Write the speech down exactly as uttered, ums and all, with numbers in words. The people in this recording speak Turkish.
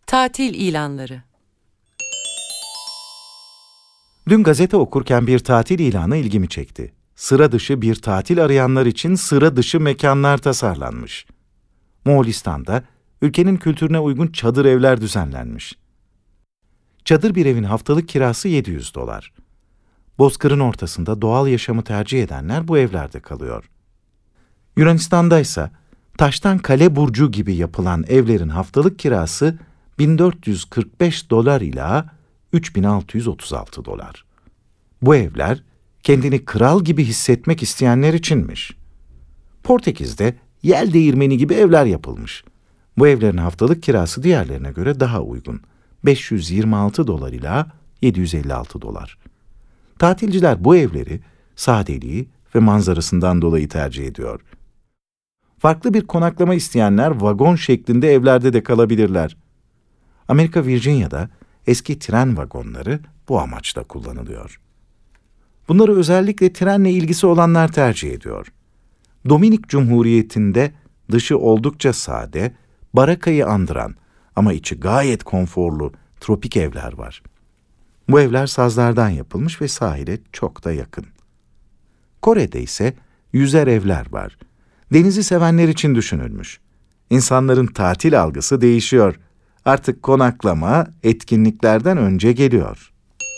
Tatil ilanları. Dün gazete okurken bir tatil ilanı ilgimi çekti. Sıra dışı bir tatil arayanlar için sıra dışı mekanlar tasarlanmış. Moğolistan'da ülkenin kültürüne uygun çadır evler düzenlenmiş. Çadır bir evin haftalık kirası yedi yüz dolar. Bozkırın ortasında doğal yaşamı tercih edenler bu evlerde kalıyor. Yunanistan'da ise taştan kale burcu gibi yapılan evlerin haftalık kirası bin dört yüz kırk beş dolar ila üç bin altı yüz otuz altı dolar. Bu evler kendini kral gibi hissetmek isteyenler içinmiş. Portekiz'de yel değirmeni gibi evler yapılmış. Bu evlerin haftalık kirası diğerlerine göre daha uygun. beş yüz yirmi altı dolar ila yedi yüz elli altı dolar. Tatilciler bu evleri sadeliği ve manzarasından dolayı tercih ediyor. Farklı bir konaklama isteyenler vagon şeklinde evlerde de kalabilirler. Amerika Virginia'da eski tren vagonları bu amaçla kullanılıyor. Bunları özellikle trenle ilgisi olanlar tercih ediyor. Dominik Cumhuriyeti'nde dışı oldukça sade, barakayı andıran ama içi gayet konforlu tropik evler var. Bu evler sazlardan yapılmış ve sahile çok da yakın. Kore'de ise yüzer evler var. Denizi sevenler için düşünülmüş. İnsanların tatil algısı değişiyor. Artık konaklama etkinliklerden önce geliyor.